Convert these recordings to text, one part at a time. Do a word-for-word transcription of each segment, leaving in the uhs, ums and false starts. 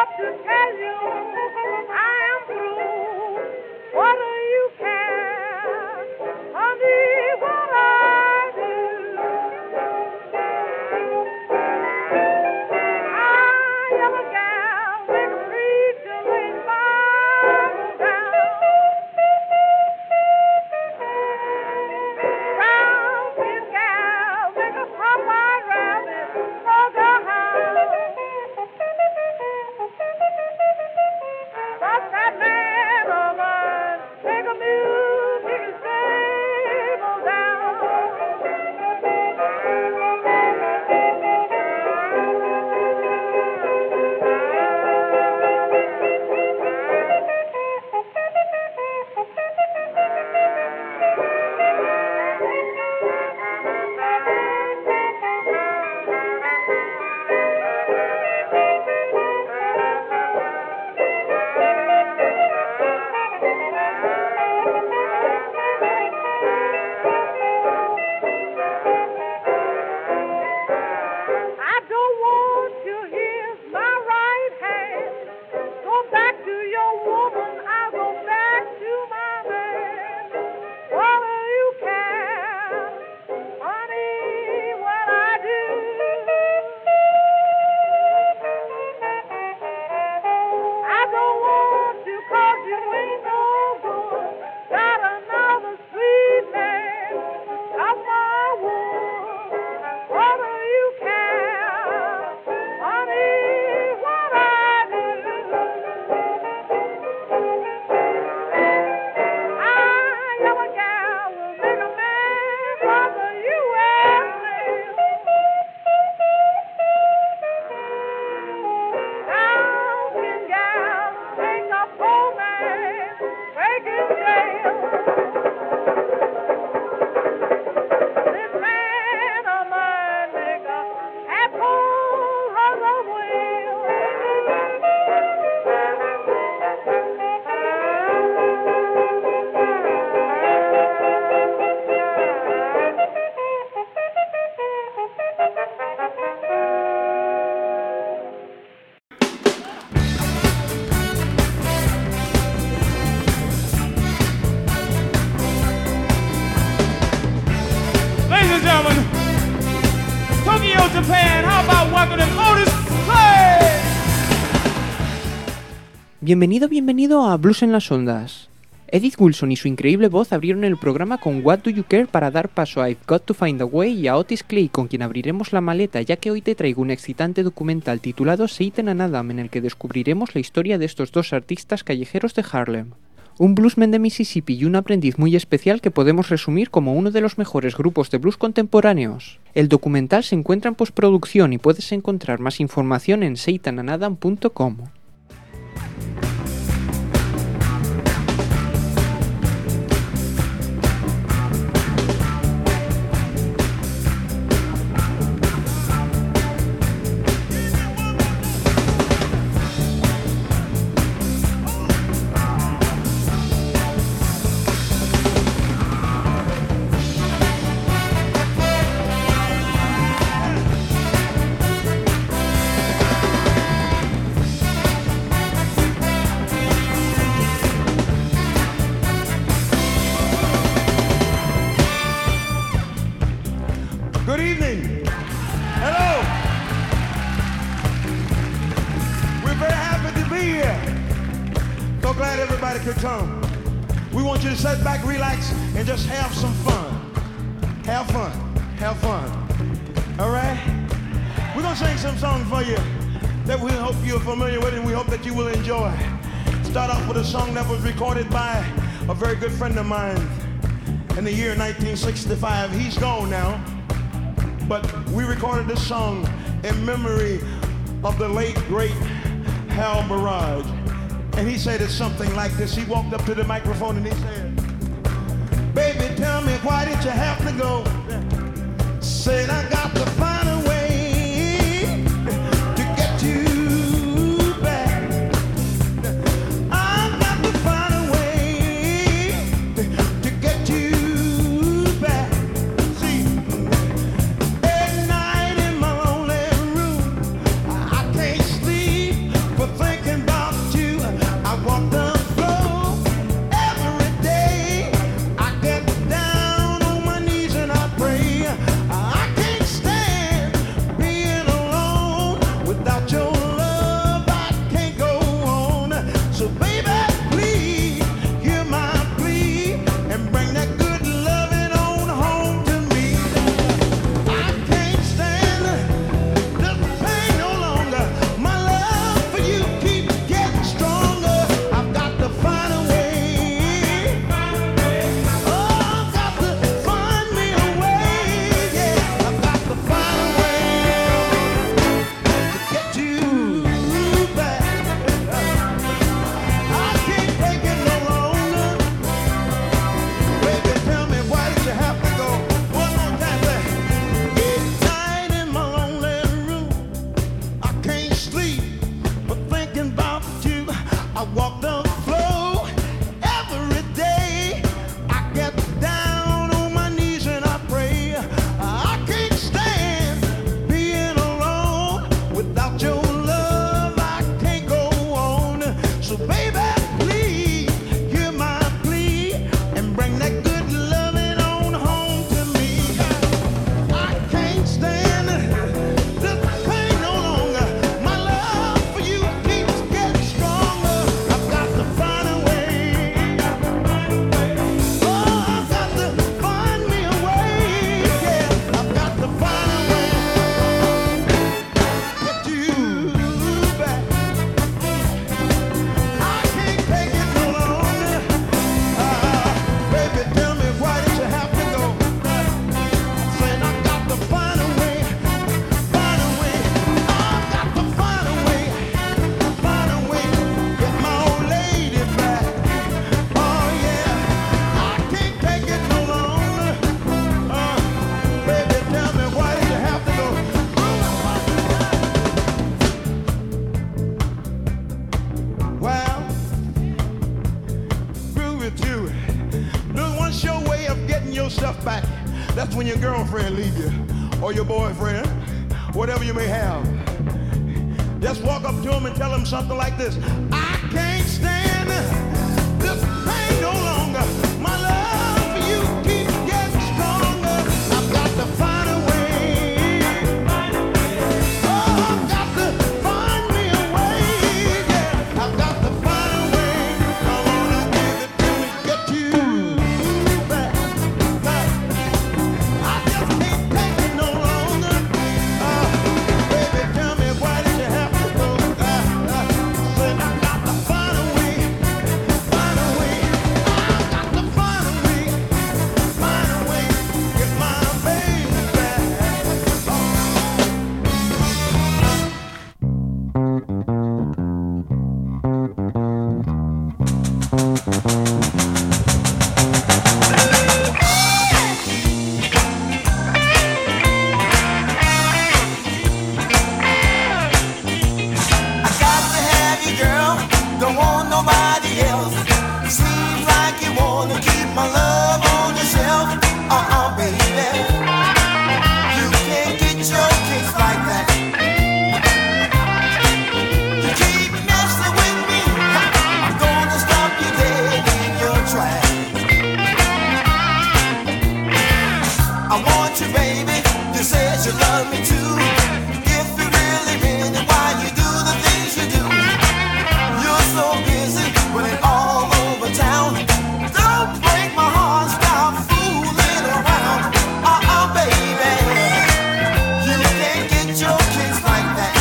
Bienvenido, bienvenido a Blues en las Ondas. Edith Wilson y su increíble voz abrieron el programa con What Do You Care para dar paso a I've Got to Find a Way y a Otis Clay, con quien abriremos la maleta, ya que hoy te traigo un excitante documental titulado Satan and Adam, en el que descubriremos la historia de estos dos artistas callejeros de Harlem. Un bluesman de Mississippi y un aprendiz muy especial que podemos resumir como uno de los mejores grupos de blues contemporáneos. El documental se encuentra en postproducción y puedes encontrar más información en satan and adam punto com. We want you to sit back, relax, and just have some fun. Have fun. Have fun. All right? We're going to sing some songs for you that we hope you're familiar with and we hope that you will enjoy. Start off with a song that was recorded by a very good friend of mine in the year nineteen sixty-five. He's gone now, but we recorded this song in memory of the late, great Hal Barrage. And he said it's something like this. He walked up to the microphone and he said, "Baby, tell me, why did you have to go?" Said, "I got to find a way to get you back. I got to find a way to get you back. See, at night in my lonely room, I can't sleep for thinking man leave you, or your boyfriend, whatever you may have, just walk up to him and tell him something like this: I can't stand this pain no longer. My love for you keeps getting stronger. I've got to find a way. Oh, I've got to find me a way. Yeah, I've got to find a way. Come on and give it to me, get you back. back. I just can't take it no longer. Uh, baby, tell me why did you have to go? Uh, uh, said I got to find a way, find a way. I got to find a way, find a way. Get my baby back. I got to have you, girl. Don't want nobody else. Seems like you wanna keep my love on yourself. Uh-uh, baby. You can't get your kicks like that. You keep messing with me. I'm gonna stop you dead in your tracks. I want you, baby. You said you love me too. If you really mean it, why you do the things you do? You're so busy running all over town. Don't break my heart, stop fooling around. Uh-uh, baby. You can't get your kicks like that.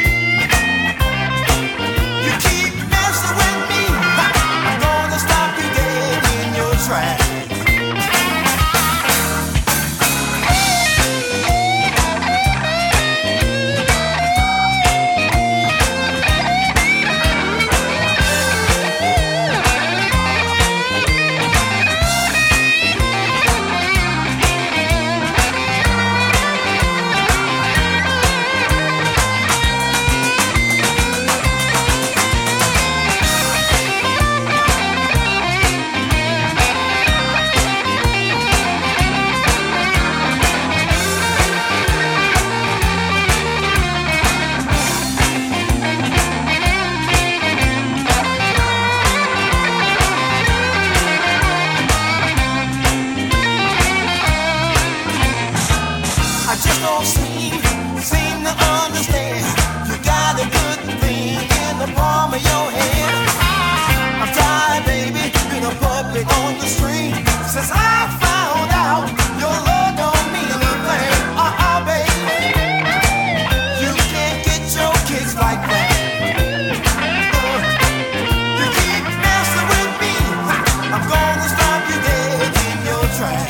You keep messing with me. I'm gonna stop you dead in your tracks. I just don't seem, seem to understand. You got a good thing in the palm of your hand. I'm tired, baby, being a puppet on the string. Since I found out your love don't mean a thing. Uh-uh, baby. You can't get your kicks like that. Uh, you keep messing with me. I'm gonna stop you dead in your tracks.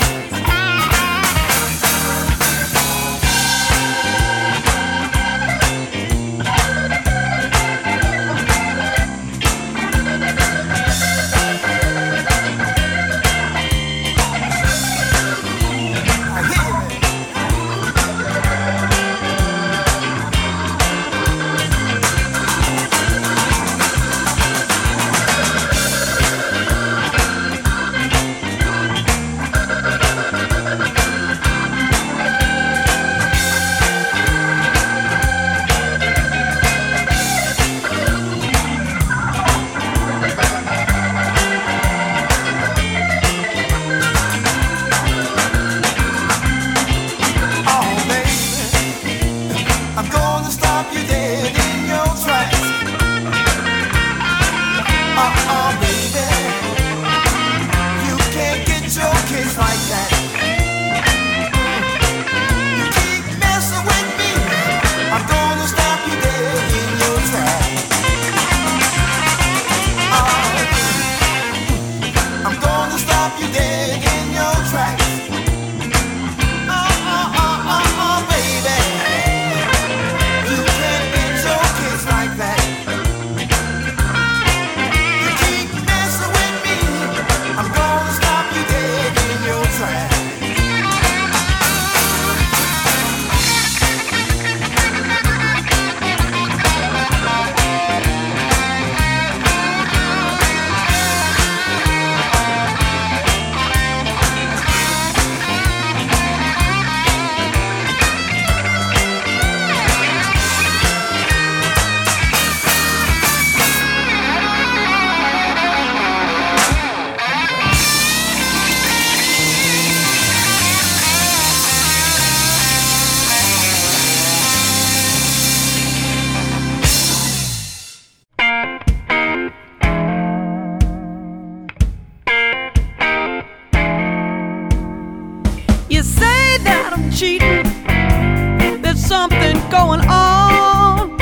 going on.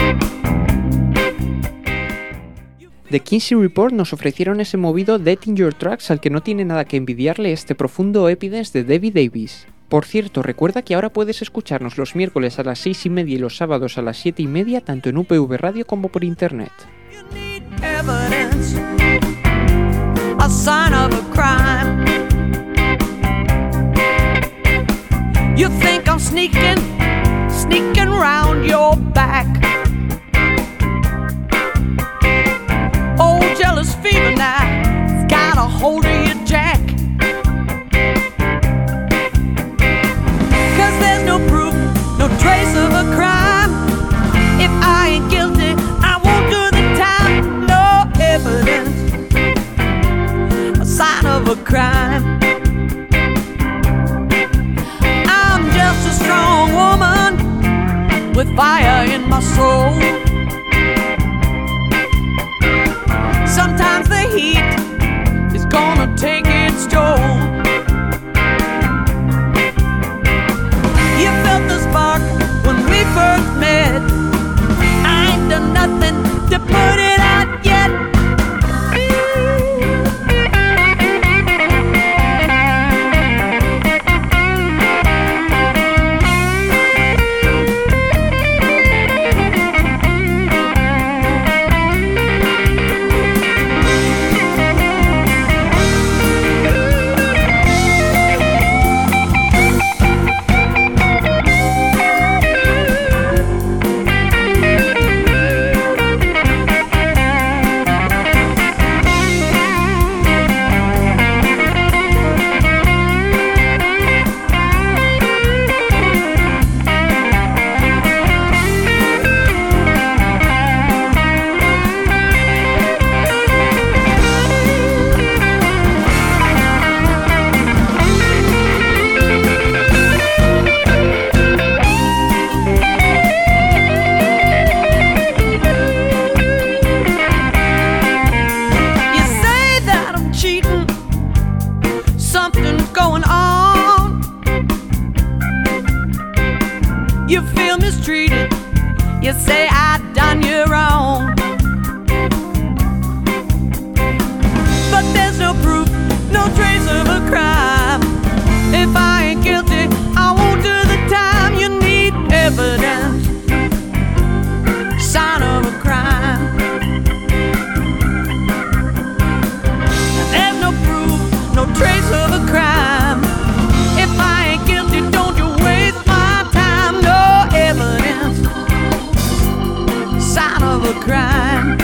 The Kinsey Report nos ofrecieron ese movido Dead in Your Tracks al que no tiene nada que envidiarle este profundo Evidence de Debbie Davis. Por cierto, recuerda que ahora puedes escucharnos los miércoles a las seis y media y los sábados a las siete y media tanto en U P V Radio como por internet. Evidence, a sign of a crime. You think I'm sneaking, sneaking round your back. Old jealous fever now, it's got a hold of you, Jack. Cause there's no proof, no trace of a crime. If I ain't guilty, I won't do the time. No evidence, a sign of a crime. I'm just a strong woman with fire in my soul. Sometimes the heat is gonna take its toll. You felt the spark when we first met. I ain't done nothing to put it out yet. You say I done you wrong, but there's no proof, no trace of a crime. If I ain't guilty, I won't do the time. You need evidence, sign of a crime. There's no proof, no trace of a crime. If I ain't guilty, don't you waste my time. No evidence, sign of a crime.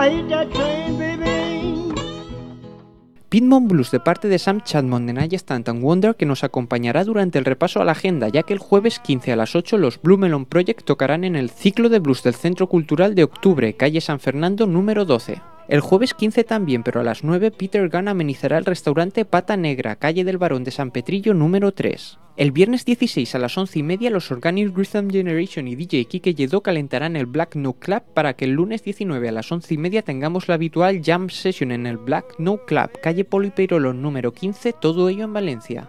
I hate that train, baby. Piedmont Blues de parte de Sam Chadmond de Naya Stanton Wonder, que nos acompañará durante el repaso a la agenda, ya que el jueves quince a las ocho los Blue Melon Project tocarán en el ciclo de blues del Centro Cultural de Octubre, calle San Fernando número doce. El jueves quince también, pero a las nueve, Peter Gunn amenizará el restaurante Pata Negra, calle del Barón de San Petrillo número tres. El viernes dieciséis a las once y media, los Organic Rhythm Generation y D J Kike Yedo calentarán el Black No Club para que el lunes diecinueve a las once y media tengamos la habitual Jam Session en el Black No Club, calle Polo y Peirolo número quince, todo ello en Valencia.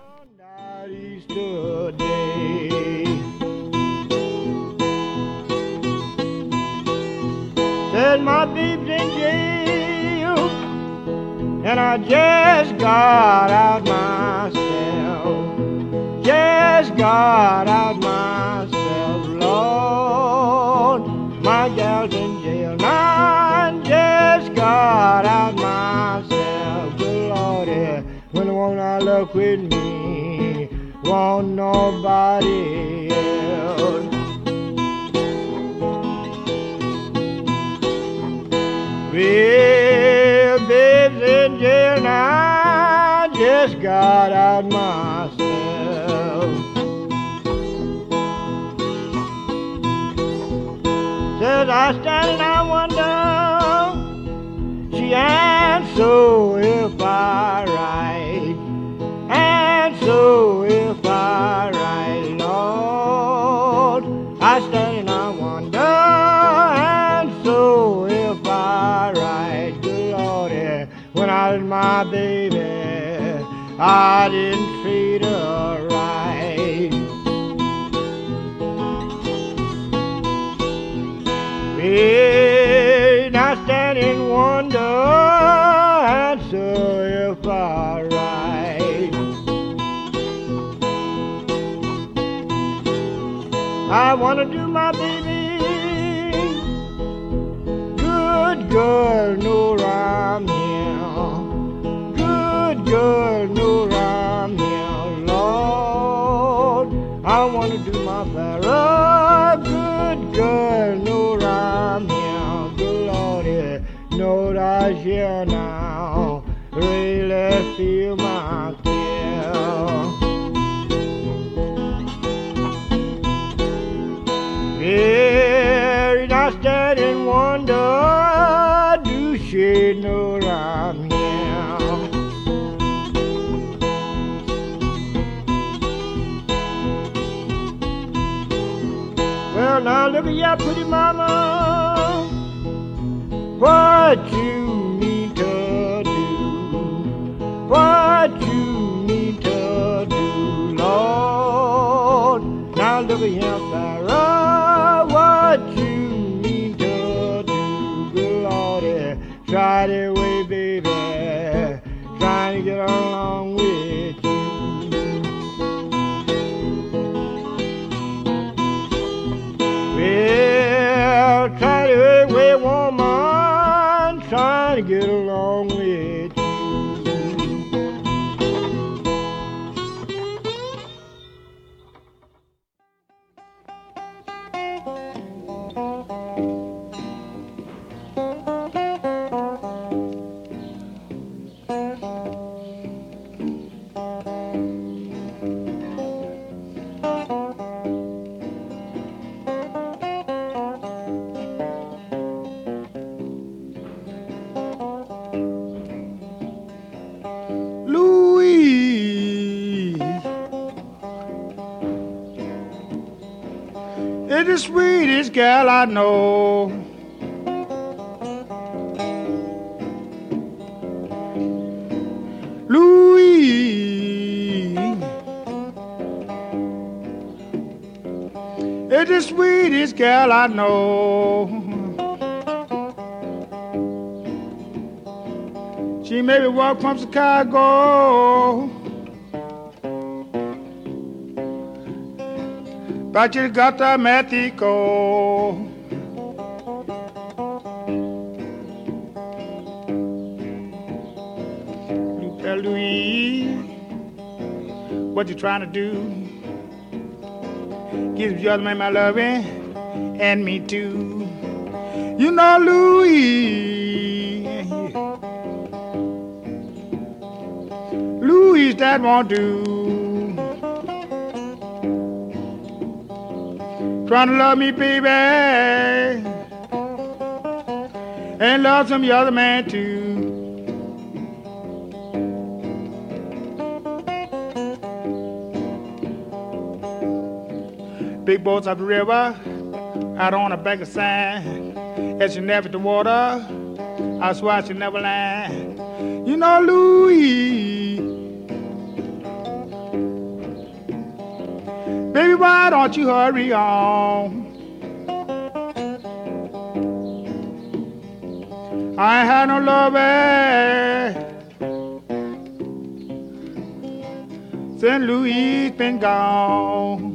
Said my baby's in jail, and I just got out myself, just got out myself, Lord, my gal's in jail, and I just got out myself, good Lord, yeah, when the one I love with me, want nobody else. Well, babe's in jail now, I just got out myself. Says I stand and I wonder, she ain't so if I write, and so if I write, Lord, I stand and I wonder, and so if I write, good Lord, yeah, when I was my baby, I didn't treat her right. Well, I stand in wonder, and so if I write, I want to do my baby good girl, no rhyme here. Good girl, no rhyme here, Lord. I want to do my Farrah. Good girl, no rhyme here. Good Lord, yeah. Know that here now. Really feel my care. Yeah, I stand and wonder, do she know I'm here? Well, now look at ya, pretty mama, what you need to do, what you need to do, Lord. Now look at ya, Farrah, what you need to do, good Lord, yeah. Try the way, baby, trying to get along with you. Well, try the way, woman, trying to get along with you. It's the sweetest gal I know. Louise, it's the sweetest gal I know. She made me walk from Chicago, but you got to Mexico. Louise, what you trying to do? Give the other man my loving, and me too. You know, Louise, Louise, that won't do. Trying to love me, baby, and love some other man too. Big boats up the river, out on the bank of sand. As you navigate the water, I swear I should never land. You know, Louis, baby, why don't you hurry on? I ain't had no lover since Louis been gone.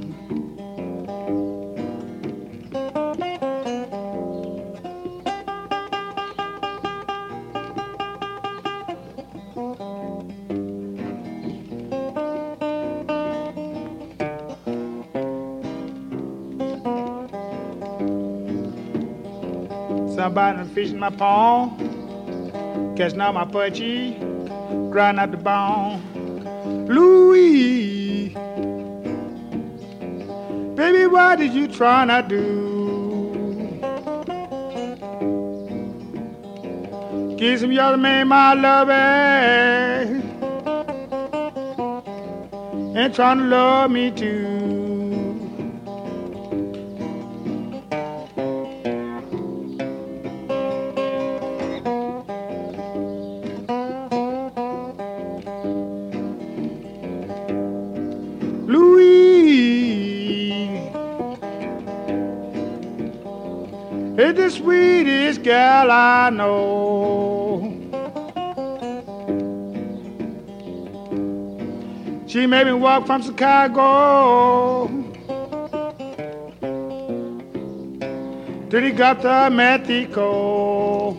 Somebody fishing my pond, catching all my pudgy, grinding out the bone. Louis, baby, what did you try to do? Give some other man my love, and trying to love me too. It's the sweetest gal I know. She made me walk from Chicago till he got to Mexico.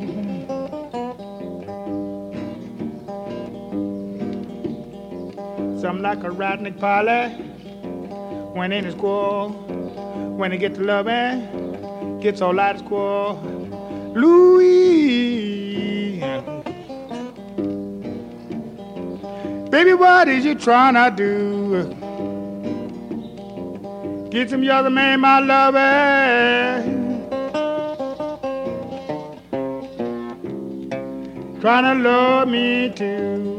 Something like a ratnik parley when in his squirrel. When he get to loving, gets all out of squirrel. Louis, baby, what is you trying to do? Get some other man my lover, trying to love me too.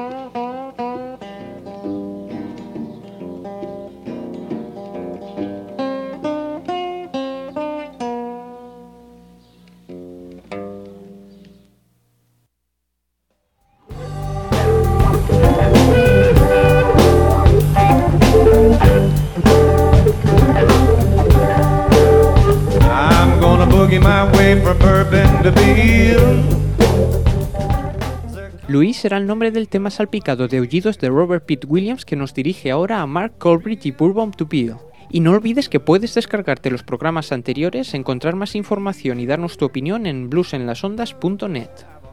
Louis será el nombre del tema salpicado de aullidos de Robert Pitt Williams que nos dirige ahora a Mark Colbridge y Bourbon to Peel. Y no olvides que puedes descargarte los programas anteriores, encontrar más información y darnos tu opinión en blues en las ondas punto net.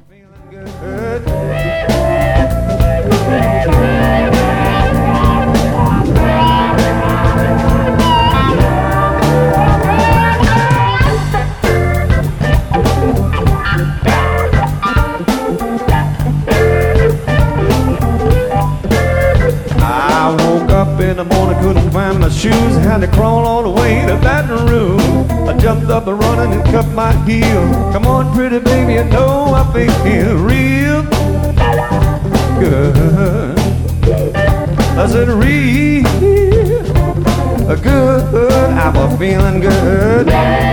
In the morning, couldn't find my shoes, had to crawl all the way to Baton Rouge. I jumped up and running and cut my heel. Come on, pretty baby, you know I feel real good. I said real good. I was feeling good.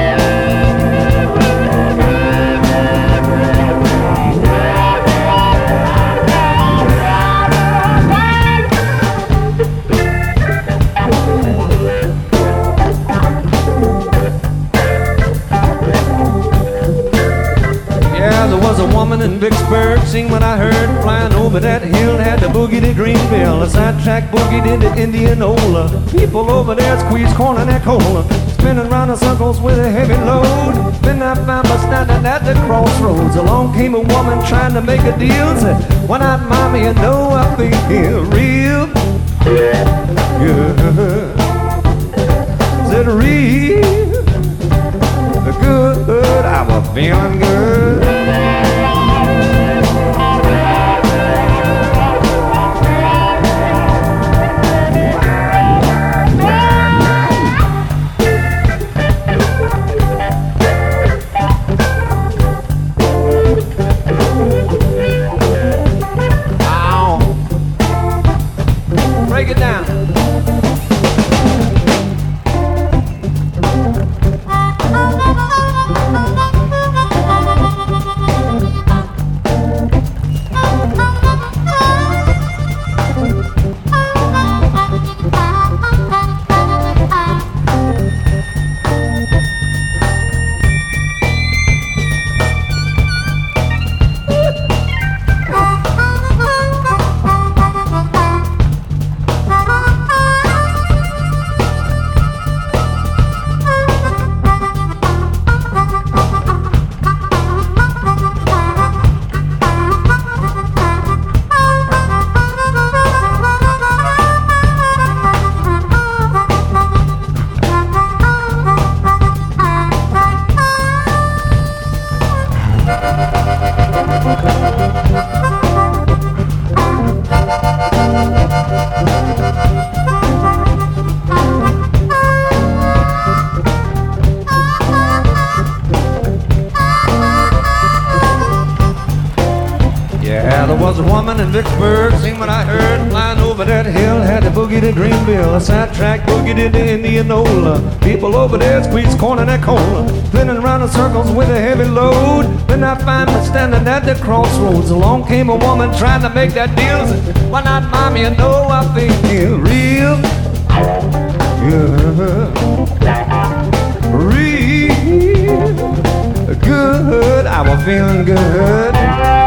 There was a woman in Vicksburg, sing what I heard, flying over that hill, had the boogie to Greenville, a sidetrack boogie into Indianola. People over there squeeze corn in that cola, spinning round in circles with a heavy load. Then I found myself standing at the crossroads. Along came a woman trying to make a deal, said, "Why not, mommy, you know I feel real good." Said real good, I was feeling good. was a woman in Vicksburg. Sing what I heard flying over that hill. Had to boogie to Greenville, a sidetrack boogie to the Indianola. People over there squeeze corn in that cola, spinning around in circles with a heavy load. Then I find me standing at the crossroads. Along came a woman trying to make that deal. Said, why not, mommy? You know I feel real good, real good. I was feeling good.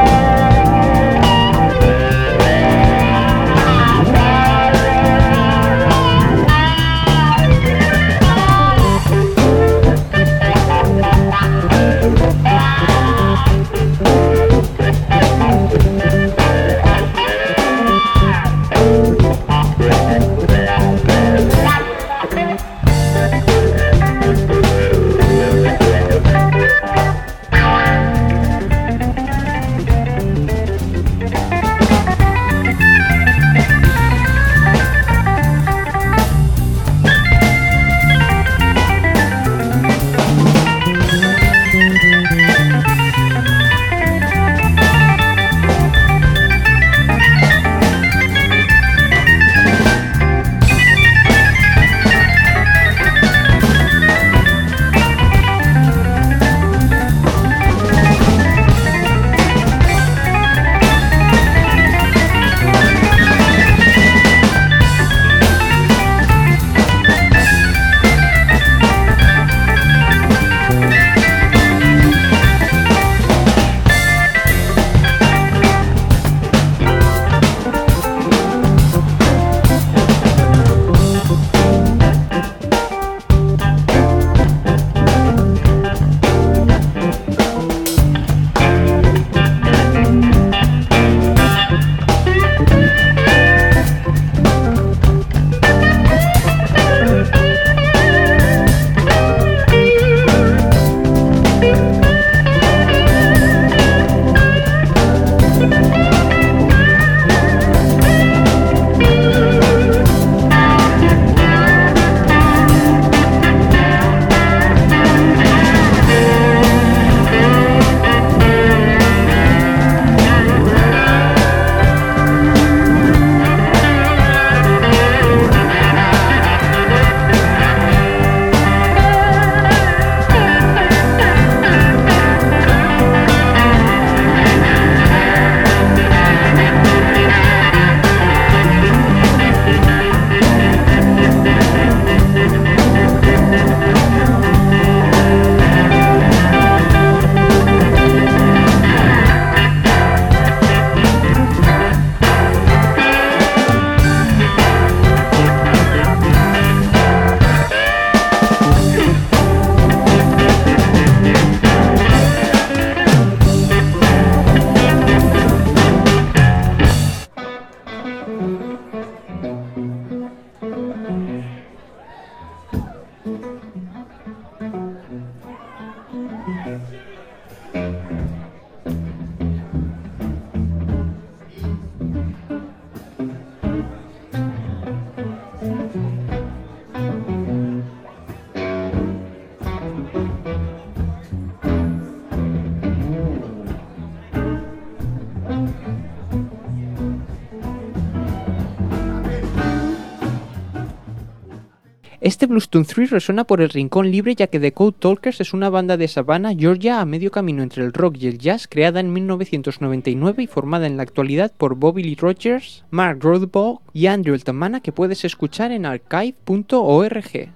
Este Blues Tune tres resuena por el rincón libre ya que The Code Talkers es una banda de Savannah, Georgia, a medio camino entre el rock y el jazz, creada en mil novecientos noventa y nueve y formada en la actualidad por Bobby Lee Rogers, Mark Rothbard y Andrew Altamana, que puedes escuchar en archive punto org.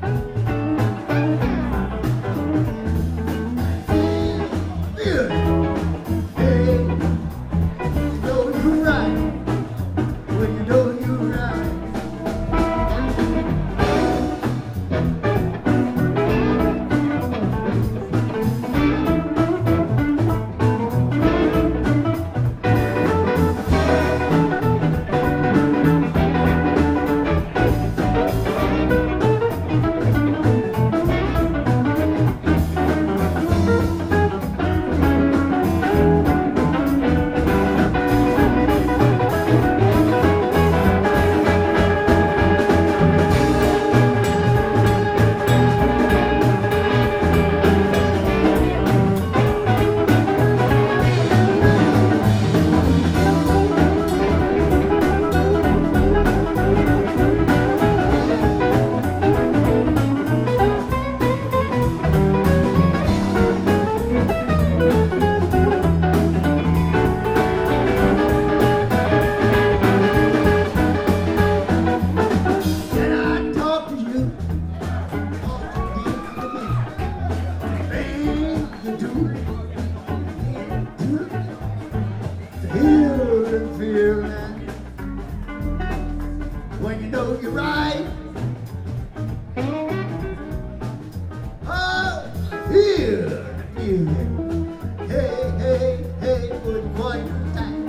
Yeah. feel the feeling. Hey, hey, hey, good morning time.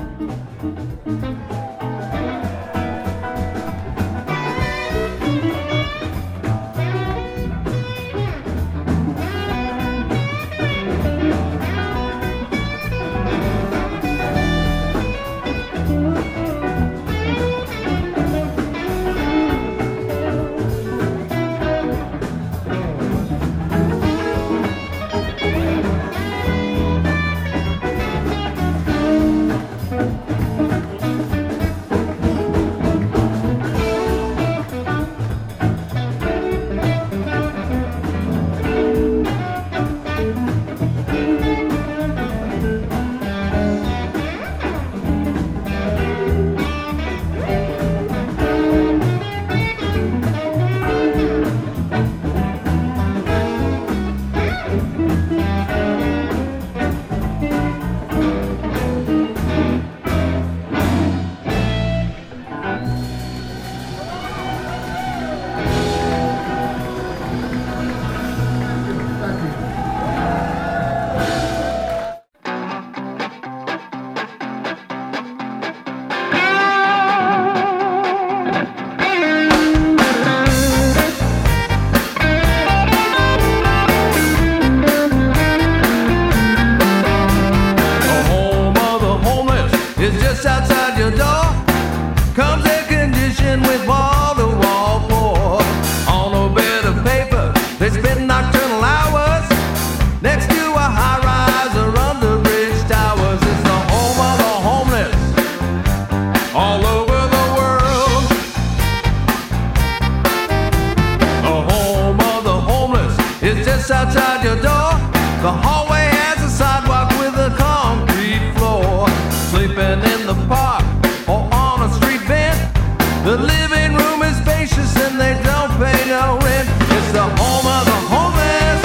Outside your door, the hallway has a sidewalk with a concrete floor. Sleeping in the park or on a street bench. The living room is spacious and they don't pay no rent. It's the home of the homeless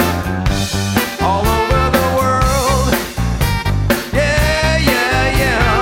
all over the world. Yeah, yeah, yeah.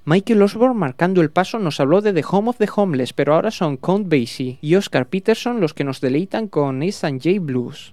Michael Osborne, marcando el paso, nos habló de The Home of the Homeless, pero ahora son Count Basie y Oscar Peterson los que nos deleitan con S and J Blues.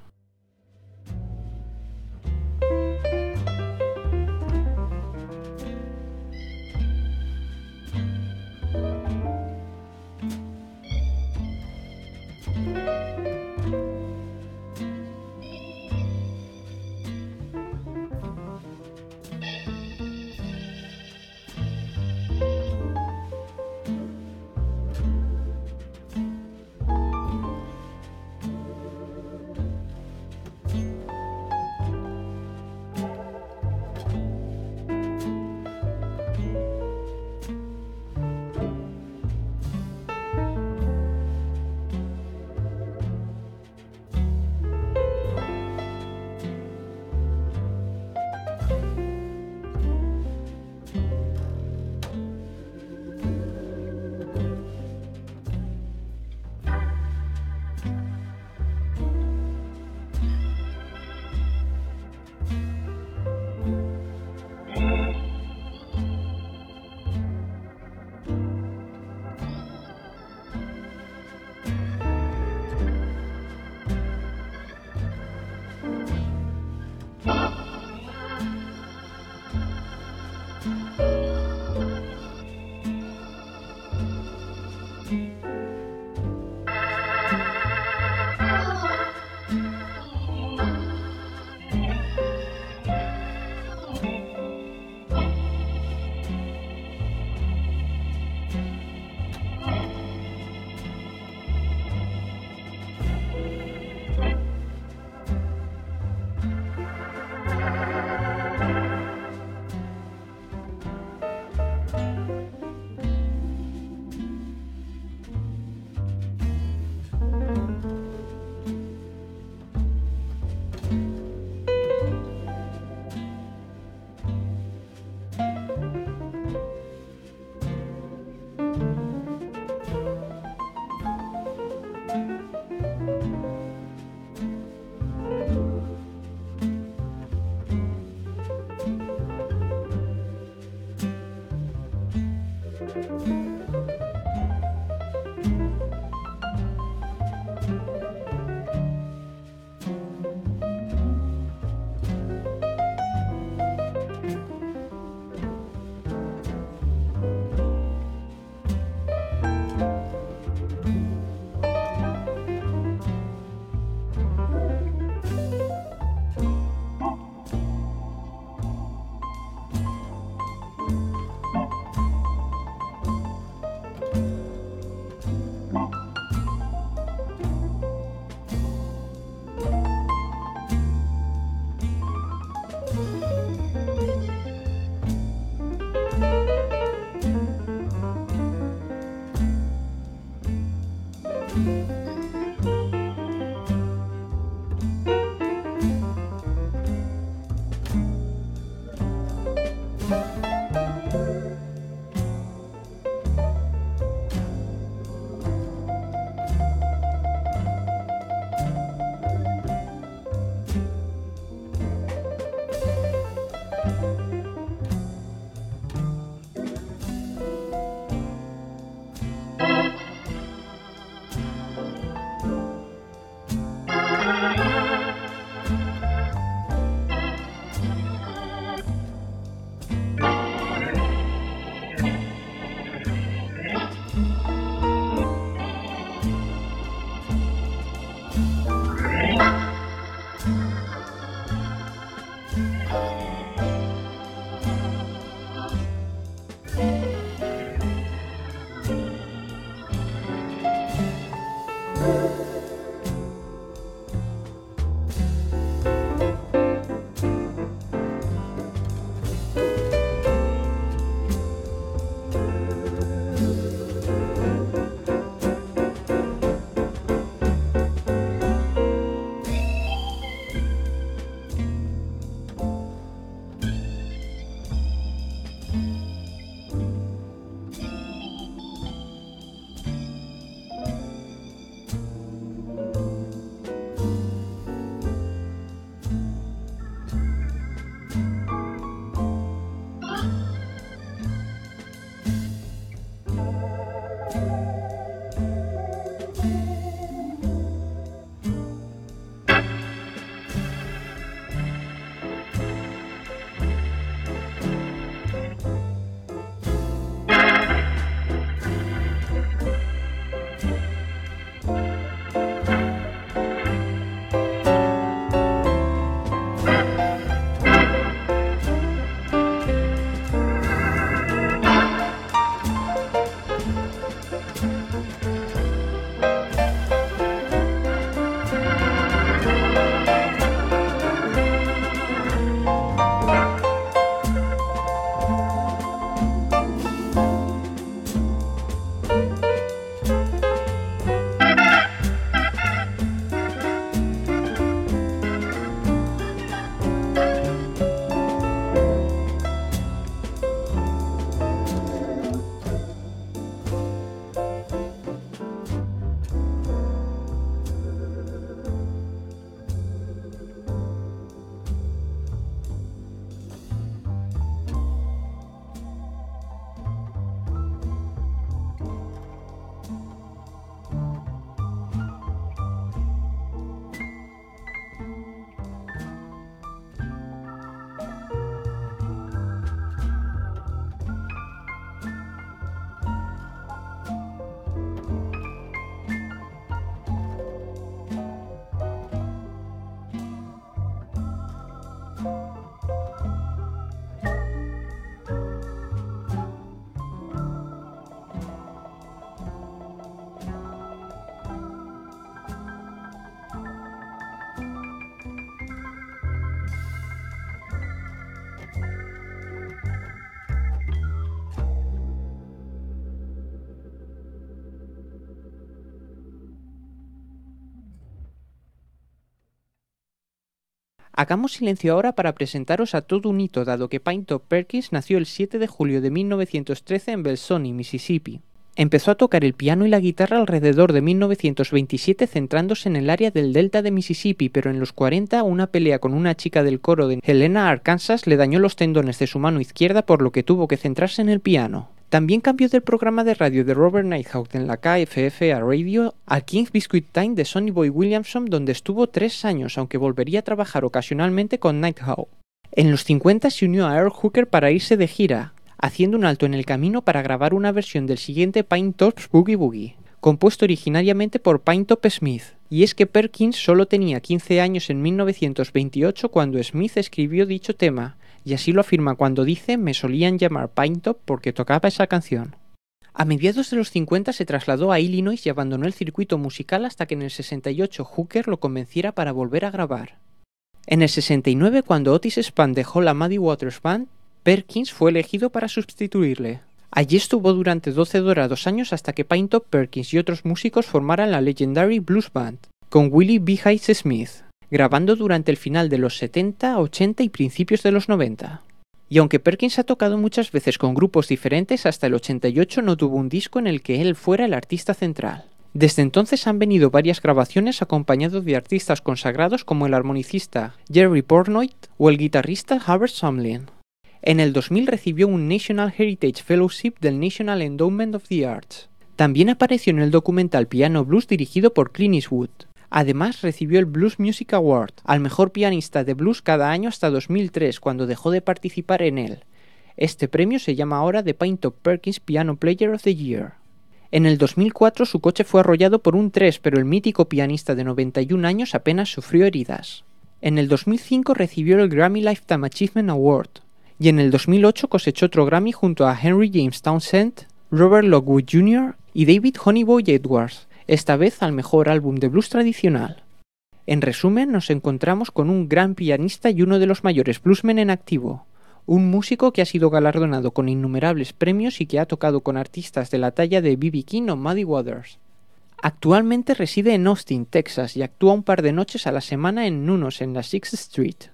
Hagamos silencio ahora para presentaros a todo un hito, dado que Pinetop Perkins nació el siete de julio de mil novecientos trece en Belzoni, Mississippi. Empezó a tocar el piano y la guitarra alrededor de mil novecientos veintisiete, centrándose en el área del delta de Mississippi, pero en los cuarenta una pelea con una chica del coro de Helena, Arkansas, le dañó los tendones de su mano izquierda, por lo que tuvo que centrarse en el piano. También cambió del programa de radio de Robert Nighthawk en la K F F A Radio al King's Biscuit Time de Sonny Boy Williamson, donde estuvo tres años, aunque volvería a trabajar ocasionalmente con Nighthawk. En los cincuenta se unió a Earl Hooker para irse de gira, haciendo un alto en el camino para grabar una versión del siguiente Pinetop's Boogie Boogie, compuesto originariamente por Pinetop Smith. Y es que Perkins solo tenía quince años en mil novecientos veintiocho cuando Smith escribió dicho tema, y así lo afirma cuando dice: me solían llamar Pinetop porque tocaba esa canción. A mediados de los cincuenta se trasladó a Illinois y abandonó el circuito musical hasta que en el sesenta y ocho Hooker lo convenciera para volver a grabar. En el sesenta y nueve, cuando Otis Spann dejó la Muddy Waters Band, Perkins fue elegido para sustituirle. Allí estuvo durante doce dorados años hasta que Pinetop Perkins y otros músicos formaran la Legendary Blues Band, con Willie B. Hayes Smith, grabando durante el final de los setenta, ochenta y principios de los noventa. Y aunque Perkins ha tocado muchas veces con grupos diferentes, hasta el ochenta y ocho no tuvo un disco en el que él fuera el artista central. Desde entonces han venido varias grabaciones acompañados de artistas consagrados como el armonicista Jerry Portnoy o el guitarrista Hubert Sumlin. En el dos mil recibió un National Heritage Fellowship del National Endowment of the Arts. También apareció en el documental Piano Blues dirigido por Clint Eastwood. Además recibió el Blues Music Award al mejor pianista de blues cada año hasta dos mil tres, cuando dejó de participar en él. Este premio se llama ahora The Pinetop Perkins Piano Player of the Year. En el dos mil cuatro su coche fue arrollado por un tren, pero el mítico pianista de noventa y un años apenas sufrió heridas. En el dos mil cinco recibió el Grammy Lifetime Achievement Award. Y en el dos mil ocho cosechó otro Grammy junto a Henry James Townsend, Robert Lockwood junior y David Honeyboy Edwards, esta vez al mejor álbum de blues tradicional. En resumen, nos encontramos con un gran pianista y uno de los mayores bluesmen en activo, un músico que ha sido galardonado con innumerables premios y que ha tocado con artistas de la talla de B B King o Muddy Waters. Actualmente reside en Austin, Texas, y actúa un par de noches a la semana en Nunos en la Sixth Street.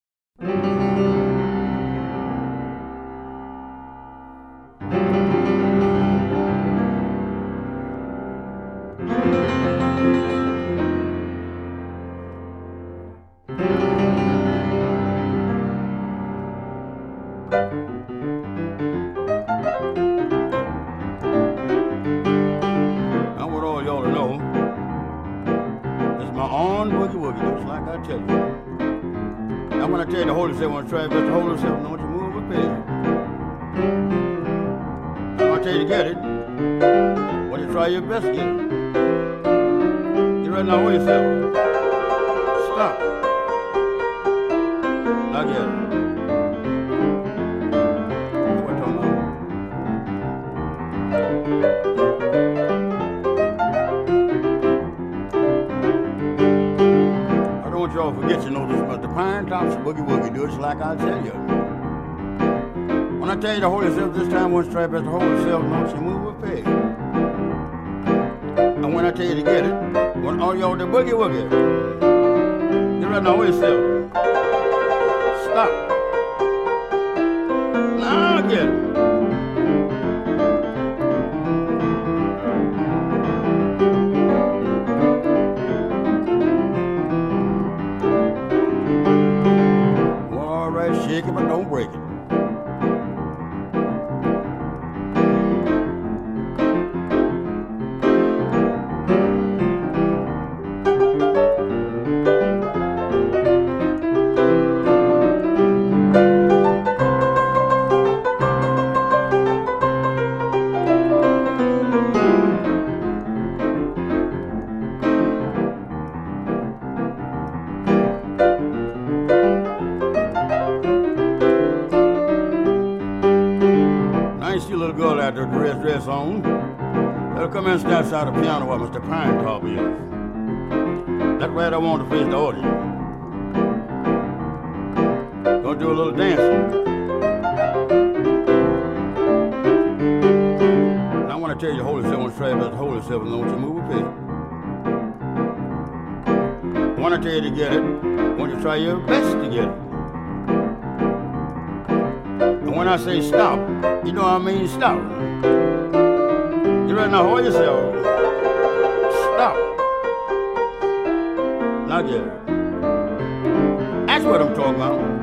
I'm gonna tell you the Holy Seven, want to try best the Holy Seven, don't you move with me. I'm gonna tell you to get it. What you try your best to get it. You ready now, Holy Seven? Stop. Now get it. What you talking about? I don't want y'all to forget, you know, this about the Pinetop's Boogie Woogie, do it just like I tell you. When I tell you the Holy Seven this time, one stripe as the Holy Seven, don't you move with pay. And when I tell you to get it, when all y'all the Boogie Woogie, get right now, Holy Seven. Stop. Now get it. Shake it, but don't break it. The dress dress on. They'll come in and stand outside the piano while Mister Pinetop is. That's right, I want to face the audience. Gonna do a little dancing. Now I want to tell you, Holy Seven, Travis, the Holy Seven, don't you move a pig. I want to tell you to get it. want you to try your best to get it. And when I say stop, you know what I mean stop. You better not hold yourself. Stop. Now get it. That's what I'm talking about.